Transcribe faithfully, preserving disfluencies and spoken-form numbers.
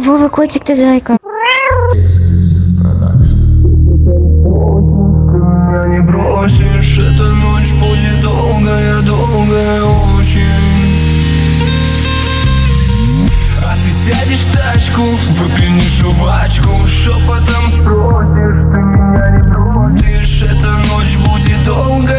Вова, котик, ты зайка. Меня не бросишь, эта ночь будет долгая, долгая очень. А ты сядешь в тачку, выплюнешь жвачку, шепотом спросишь, ты меня не бросишь, эта ночь будет долгая.